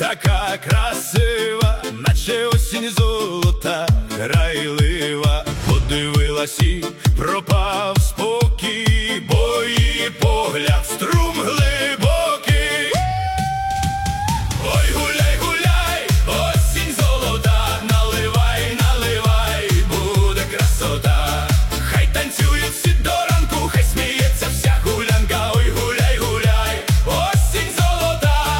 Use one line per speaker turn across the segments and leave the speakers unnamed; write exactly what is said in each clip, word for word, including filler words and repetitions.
така красива, наче осінь золота, грайлива. Подивилась і пропав спокій, бо її погляд струм глибокий. Ой, гуляй, гуляй, осінь золота, наливай, наливай, буде красота. Хай танцюють всі до ранку, хай сміється вся гулянка. Ой, гуляй, гуляй, осінь золота.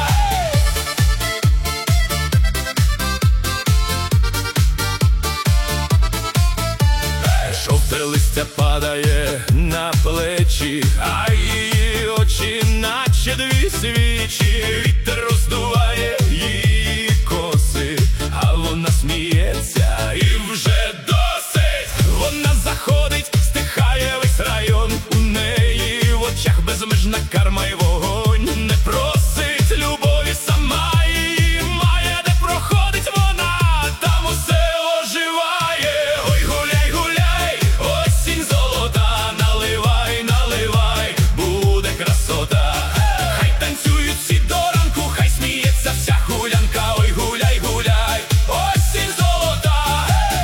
Жовте листя падає на плечі, а її очі наче дві свічі. Вітер роздуває її коси, а вона сміється і вже досить. Вона заходить, стихає весь район, у неї в очах безмежна карма й вогонь. Не просить любові, сама її має, де проходить вона, там усе оживає. Ой, гуляй, гуляй, осінь золота, наливай, наливай, буде красота. Хай танцюють всі до ранку, хай сміється вся гулянка. Ой, гуляй, гуляй, осінь золота.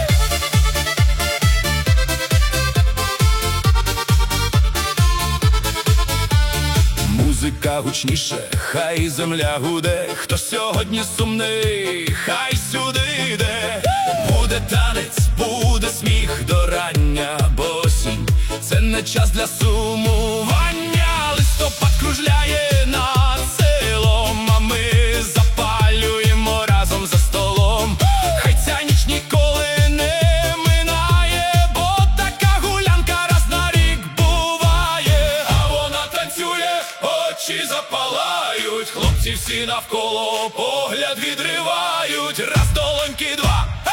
Музика гучніше, хай земля гуде. Хто сьогодні сумний, хай сюди йде. Буде танець, буде сміх до рання, бо осінь – це не час для сумування. Листопад кружляє над селом, а ми запалюємо разом за столом. Хай ця ніч ніколи не минає, бо така гулянка раз на рік буває. А вона танцює, очі запалають, хлопці всі навколо погляд відривають. Раз, долоньки, два.